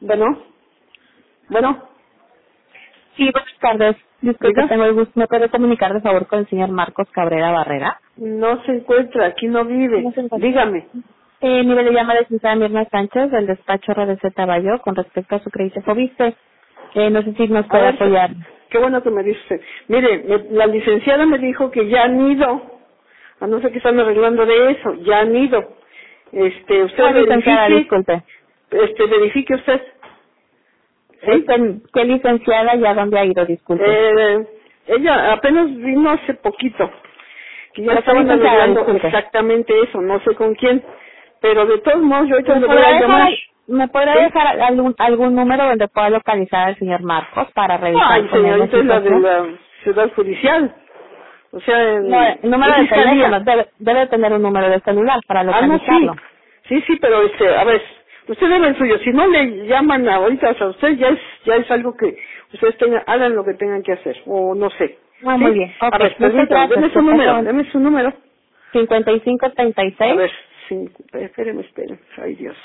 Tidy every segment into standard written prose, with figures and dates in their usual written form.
Bueno, bueno, Sí, buenas tardes. Disculpe, diga. tengo el gusto. ¿Me puede comunicar, de favor, con el señor Marcos Cabrera Barrera? No se encuentra, aquí no vive. No se encuentra. Dígame. Mire, le llama de licenciada Mirna Sánchez, del despacho RDC Bayo, con respecto a su crédito Fobiste. No sé si nos A puede ver, apoyar. qué bueno que me dice usted. Mire, la licenciada me dijo que ya han ido. A no ser que están arreglando de eso, ya han ido. Usted Licenciada, disculpe. verifique usted. ¿Sí? ¿Qué licenciada y a dónde ha ido? Disculpe. Ella apenas vino hace poquito. Que ya ¿Pero qué estaban licenciada? arreglando Disculpe. exactamente eso, no sé con quién. Pero de todos modos, yo ahorita ¿Me le voy podrá a llamar. dejar ¿Sí? algún número donde pueda localizar al señor Marcos para revisar Ay, con él la señorita, es la de situación? la ciudad judicial. O sea, No, el número es de fiscalía. teléfono, debe tener un número de celular para Ah, no, sí. localizarlo. Sí, pero a ver, usted debe el suyo. Si no le llaman ahorita a usted, ya es algo que ustedes hagan lo que tengan que hacer. O no sé. Ah, muy ¿Sí? bien. Ok, A ver, muchas permítame, gracias. deme su número. A 5536. ver, espéreme. Ay, Dios.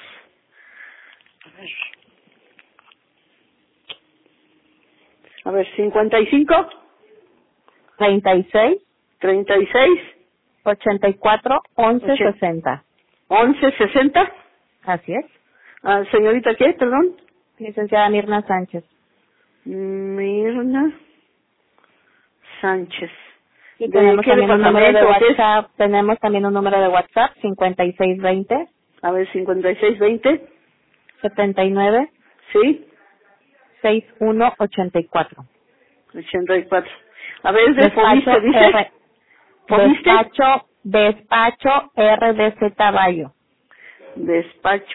A ver, 55, 36 36, 84 11 60. 11, 60. Así es. Ah, señorita, ¿qué? Perdón. Licenciada Mirna Sánchez. Mirna Sánchez. Y ¿De tenemos qué también un número de departamento o qué es? WhatsApp. Tenemos también un número de WhatsApp, 5620 A ver, 5620. 79 Sí, 6184. 84. A ver, ¿es de Despacho Fobiste, dice? ¿Fobiste? Despacho RDC Bayo. Despacho.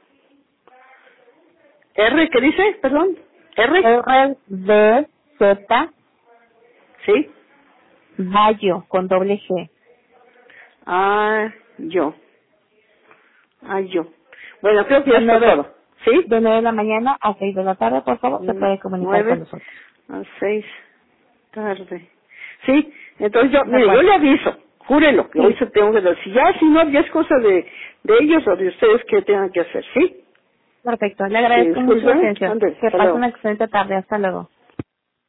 ¿R qué dice? Perdón. ¿R? RDZ Sí. Bayo, con doble G. Yo. Bueno, creo que ya está todo. ¿Sí? De 9 de la mañana a 6 de la tarde, por favor, se puede comunicar 9 con nosotros. a 6 tarde. Sí, entonces yo acuerdo. le aviso, júrelo, que Sí. hoy se tengo que decir. Si no, ya es cosa de ellos o de ustedes que tengan que hacer, ¿sí? Perfecto, le Sí, agradezco mucho su disculpe. atención. Ándale, Que hasta pase luego. una excelente tarde. Hasta luego.